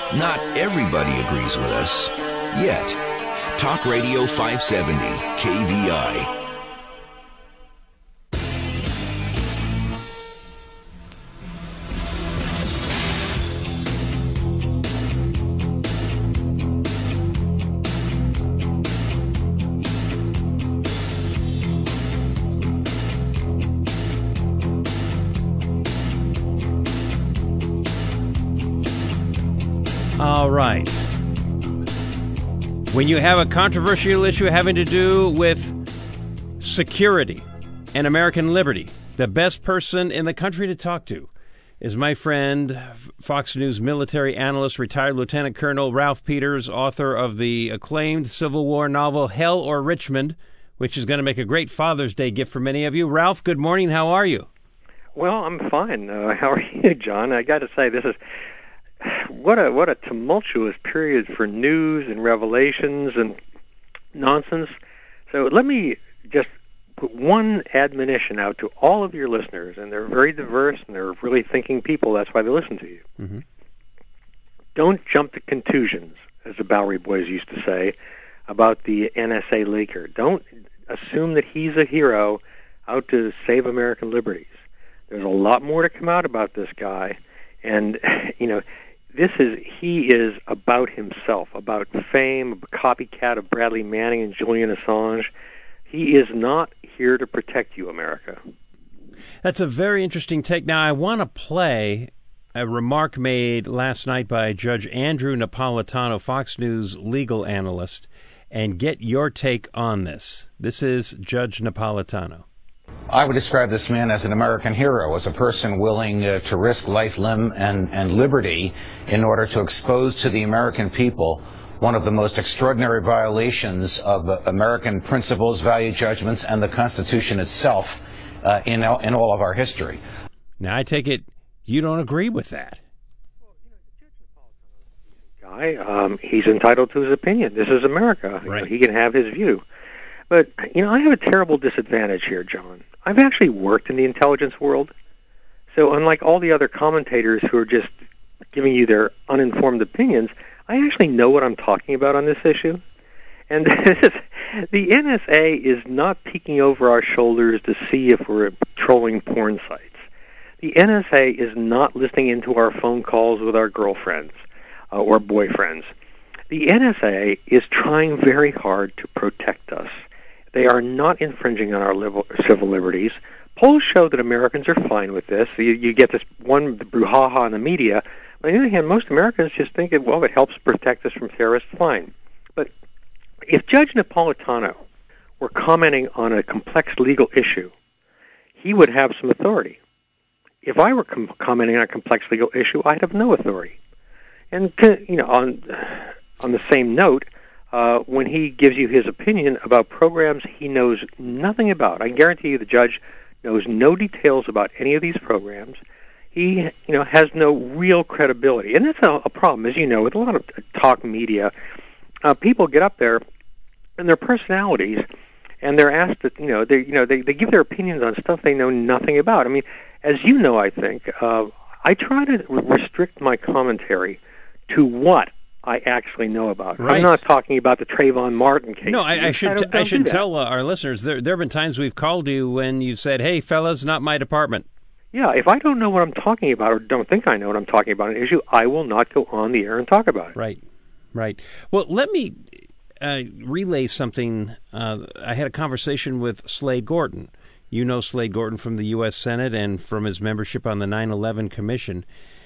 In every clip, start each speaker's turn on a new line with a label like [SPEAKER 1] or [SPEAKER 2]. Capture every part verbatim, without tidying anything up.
[SPEAKER 1] Not everybody agrees with us, yet. Talk Radio five seventy, K V I.
[SPEAKER 2] All right. When you have a controversial issue having to do with security and American liberty, the best person in the country to talk to is my friend, Fox News military analyst, retired Lieutenant Colonel Ralph Peters, author of the acclaimed Civil War novel Hell or Richmond, which is going to make a great Father's Day gift for many of you. Ralph, good morning. How are you?
[SPEAKER 3] Well, I'm fine. Uh, how are you, John? I got to say, this is what a what a tumultuous period for news and revelations and nonsense. So let me just put one admonition out to all of your listeners, and they're very diverse and they're really thinking people. That's why they listen to you. Mm-hmm. Don't jump to contusions, as the Bowery Boys used to say, about the N S A leaker. Don't assume that he's a hero out to save American liberties. There's a lot more to come out about this guy, and you know. This is, he is about himself, about fame, a copycat of Bradley Manning and Julian Assange. He is not here to protect you, America.
[SPEAKER 2] That's a very interesting take. Now, I want to play a remark made last night by Judge Andrew Napolitano, Fox News legal analyst, and get your take on this. This is Judge Napolitano.
[SPEAKER 4] I would describe this man as an American hero, as a person willing uh, to risk life, limb, and, and liberty in order to expose to the American people one of the most extraordinary violations of uh, American principles, value judgments, and the Constitution itself uh, in, in all of our history.
[SPEAKER 2] Now, I take it you don't agree with that.
[SPEAKER 3] Guy, um, he's entitled to his opinion. This is America.
[SPEAKER 2] Right.
[SPEAKER 3] You know, he can have his view. But, you know, I have a terrible disadvantage here, John. I've actually worked in the intelligence world. So unlike all the other commentators who are just giving you their uninformed opinions, I actually know what I'm talking about on this issue. And this is, the N S A is not peeking over our shoulders to see if we're trolling porn sites. The N S A is not listening into our phone calls with our girlfriends uh, or boyfriends. The N S A is trying very hard to protect us. They are not infringing on our civil liberties. Polls show that Americans are fine with this. You, you get this one brouhaha in the media. On the other hand, most Americans just think, that, well, it helps protect us from terrorists, fine. But if Judge Napolitano were commenting on a complex legal issue, he would have some authority. If I were com- commenting on a complex legal issue, I'd have no authority. And, you know, on on the same note, Uh, when he gives you his opinion about programs he knows nothing about. I guarantee you the judge knows no details about any of these programs. He, you know, has no real credibility. And that's a, a problem, as you know, with a lot of talk media. Uh, people get up there and their personalities, and they're asked to, you know, they, you know, they, they give their opinions on stuff they know nothing about. I mean, as you know, I think, uh, I try to restrict my commentary to what I actually know about.
[SPEAKER 2] Right.
[SPEAKER 3] I'm not talking about the Trayvon Martin case.
[SPEAKER 2] No, I, I should
[SPEAKER 3] don't,
[SPEAKER 2] I
[SPEAKER 3] don't
[SPEAKER 2] should
[SPEAKER 3] do
[SPEAKER 2] tell uh, our listeners there there have been times we've called you when you said, "Hey, fellas, not my department."
[SPEAKER 3] Yeah, if I don't know what I'm talking about or don't think I know what I'm talking about on an issue, I will not go on the air and talk about it.
[SPEAKER 2] Right, right. Well, let me uh, relay something. Uh, I had a conversation with Slade Gorton. You know Slade Gorton from the U S Senate and from his membership on the nine eleven Commission,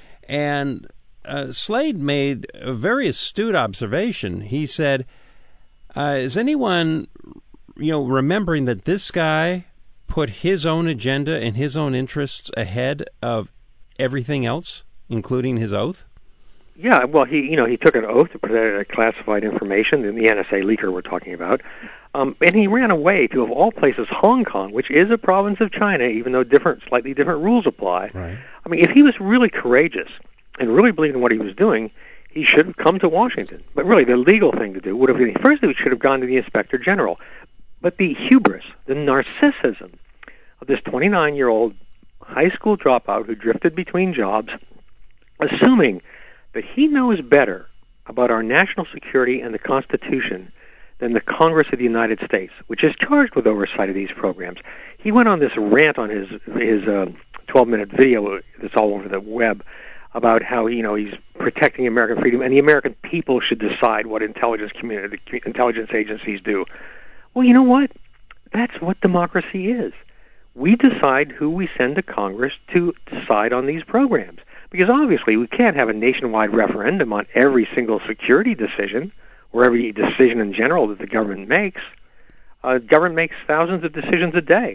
[SPEAKER 2] and Uh, Slade made a very astute observation. He said, uh, is anyone, you know, remembering that this guy put his own agenda and his own interests ahead of everything else, including his oath?
[SPEAKER 3] Yeah, well, he, you know, he took an oath to protect classified information, the N S A leaker we're talking about, um, and he ran away to, of all places, Hong Kong, which is a province of China, even though different, slightly different rules apply.
[SPEAKER 2] Right.
[SPEAKER 3] I mean, if he was really courageous and really believed in what he was doing, he should have come to Washington. But really, the legal thing to do would have been, first, he should have gone to the Inspector General. But the hubris, the narcissism of this twenty-nine-year-old high school dropout who drifted between jobs, assuming that he knows better about our national security and the Constitution than the Congress of the United States, which is charged with oversight of these programs. He went on this rant on his his uh, twelve-minute video that's all over the web about how, you know, he's protecting American freedom and the American people should decide what intelligence community, intelligence agencies do. Well, you know what? That's what democracy is. We decide who we send to Congress to decide on these programs. Because obviously we can't have a nationwide referendum on every single security decision or every decision in general that the government makes. Uh, government makes thousands of decisions a day.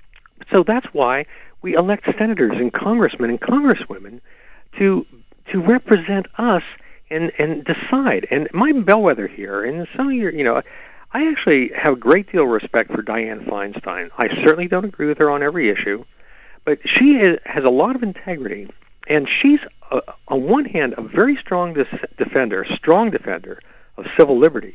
[SPEAKER 3] So that's why we elect senators and congressmen and congresswomen to to represent us and, and decide. And my bellwether here, and some of your, you know, I actually have a great deal of respect for Dianne Feinstein. I certainly don't agree with her on every issue, but she is, has a lot of integrity, and she's, uh, on one hand, a very strong dis- defender, strong defender of civil liberties.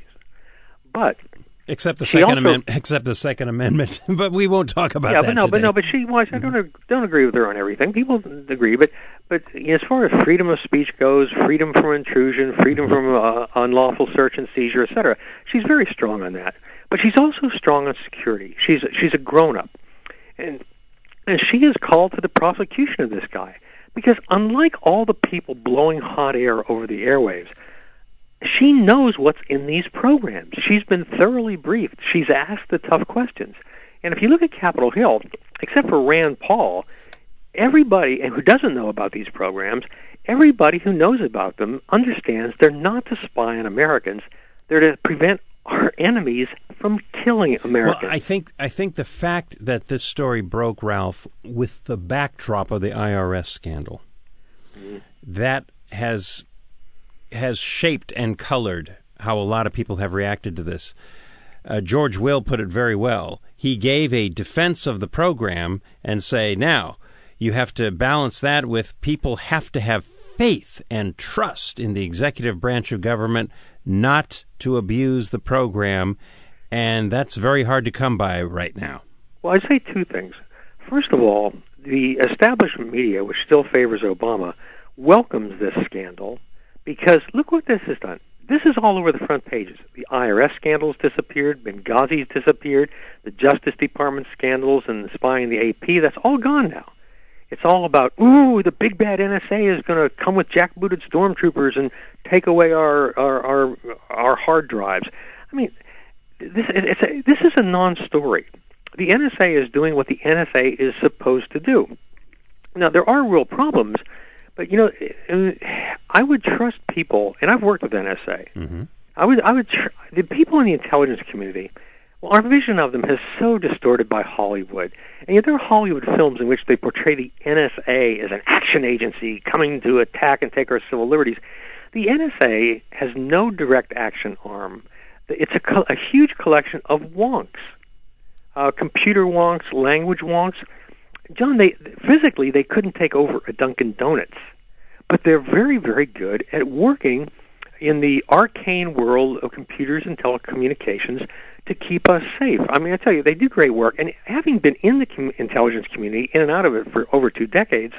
[SPEAKER 3] But
[SPEAKER 2] except the
[SPEAKER 3] she
[SPEAKER 2] second
[SPEAKER 3] also,
[SPEAKER 2] amendment, except the Second Amendment, but we won't talk about
[SPEAKER 3] yeah,
[SPEAKER 2] that
[SPEAKER 3] but no,
[SPEAKER 2] today.
[SPEAKER 3] but no, but she. Well, I don't don't agree with her on everything. People agree, but but as far as freedom of speech goes, freedom from intrusion, freedom from uh, unlawful search and seizure, et cetera, she's very strong on that. But she's also strong on security. She's she's a grown up, and and she is called to the prosecution of this guy because unlike all the people blowing hot air over the airwaves, she knows what's in these programs. She's been thoroughly briefed. She's asked the tough questions. And if you look at Capitol Hill, except for Rand Paul, everybody who doesn't know about these programs, everybody who knows about them understands they're not to spy on Americans. They're to prevent our enemies from killing Americans.
[SPEAKER 2] Well, I think I think the fact that this story broke, Ralph, with the backdrop of the I R S scandal, mm-hmm. that has has shaped and colored how a lot of people have reacted to this. Uh, George Will put it very well. He gave a defense of the program and say, now, you have to balance that with people have to have faith and trust in the executive branch of government not to abuse the program, and that's very hard to come by right now.
[SPEAKER 3] Well, I'd say two things. First of all, the establishment media, which still favors Obama, welcomes this scandal because look what this has done. This is all over the front pages. The I R S scandals disappeared, Benghazi's disappeared, the Justice Department scandals and the spying in the A P, that's all gone now. It's all about, ooh, the big bad N S A is going to come with jackbooted stormtroopers and take away our our our, our hard drives. I mean, this it's a, this is a non-story. The N S A is doing what the N S A is supposed to do. Now, there are real problems, but, you know, I would trust people, and I've worked with N S A. Mm-hmm. I would, I would, tr- the people in the intelligence community, well, our vision of them is so distorted by Hollywood. And yet there are Hollywood films in which they portray the N S A as an action agency coming to attack and take our civil liberties. The N S A has no direct action arm. It's a, co- a huge collection of wonks, uh, computer wonks, language wonks. John, they physically they couldn't take over a Dunkin' Donuts, but they're very, very good at working in the arcane world of computers and telecommunications to keep us safe. I mean, I tell you, they do great work. And having been in the com- intelligence community, in and out of it for over two decades,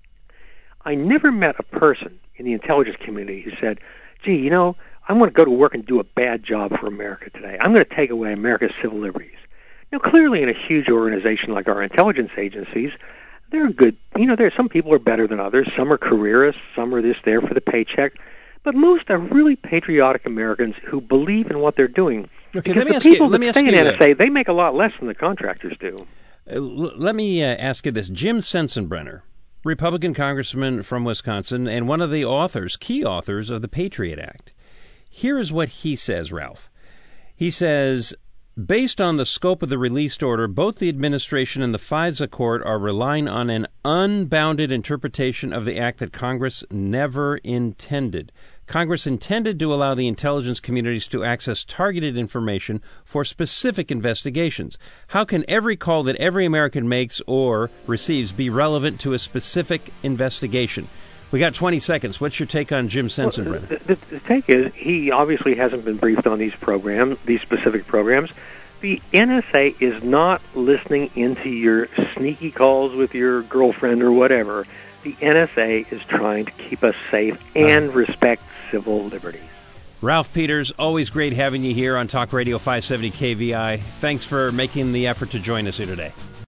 [SPEAKER 3] I never met a person in the intelligence community who said, gee, you know, I want to go to work and do a bad job for America today. I'm going to take away America's civil liberties. Now, clearly in a huge organization like our intelligence agencies, they're good. You know, there some people are better than others. Some are careerists. Some are just there for the paycheck. But most are really patriotic Americans who believe in what they're doing.
[SPEAKER 2] Okay,
[SPEAKER 3] because
[SPEAKER 2] let me
[SPEAKER 3] the
[SPEAKER 2] ask
[SPEAKER 3] people
[SPEAKER 2] you, let
[SPEAKER 3] that
[SPEAKER 2] me ask
[SPEAKER 3] stay in
[SPEAKER 2] you
[SPEAKER 3] N S A, they make a lot less than the contractors do.
[SPEAKER 2] Uh, l- let me uh, ask you this. Jim Sensenbrenner, Republican congressman from Wisconsin, and one of the authors, key authors of the Patriot Act. Here is what he says, Ralph. He says, based on the scope of the released order, both the administration and the FISA court are relying on an unbounded interpretation of the act that Congress never intended. Congress intended to allow the intelligence communities to access targeted information for specific investigations. How can every call that every American makes or receives be relevant to a specific investigation? We got twenty seconds. What's your take on Jim Sensenbrenner?
[SPEAKER 3] Well, the, the, the take is he obviously hasn't been briefed on these programs, these specific programs. The N S A is not listening into your sneaky calls with your girlfriend or whatever The N S A is trying to keep us safe and respect civil liberties.
[SPEAKER 2] Ralph Peters, always great having you here on Talk Radio five seventy K V I. Thanks for making the effort to join us here today.